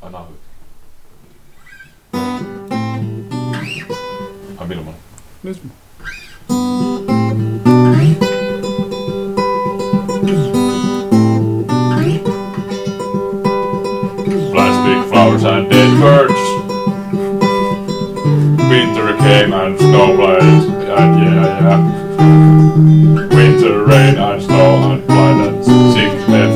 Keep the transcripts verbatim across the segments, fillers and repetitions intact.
Anna hyvä. Ai milloin? Nyt. Plastic flowers and dead birds. Winter came and snow blades, and yeah, yeah. Winter rain and snow and blind and sickness.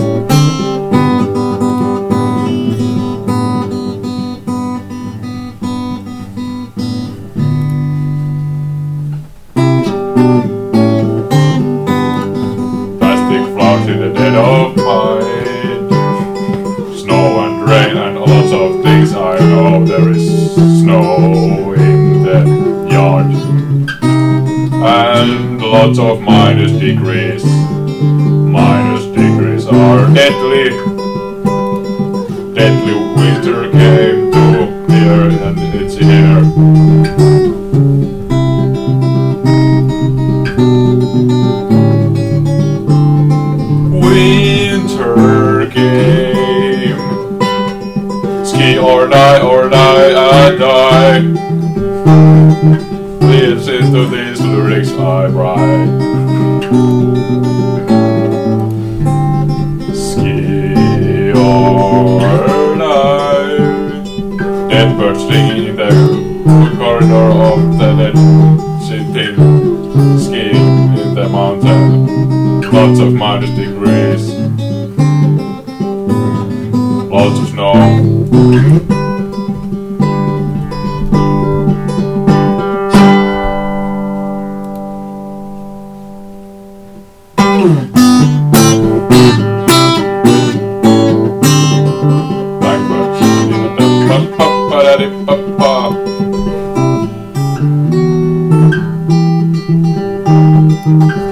Plastic flowers in the dead of night. Snow and rain and lots of things I know. There is snow in the yard and lots of minus degrees. Minus degrees are deadly. Deadly winter came to here and it's here. Winter came. Ski or die or die and die. Listen to these lyrics I write. Ski or die. Dead birds singing in the corridor of the dead city. Skiing in the mountain. Lots of minus degrees. Lots of snow. Blackbirds in the pa-pa-da-di-pa-pa.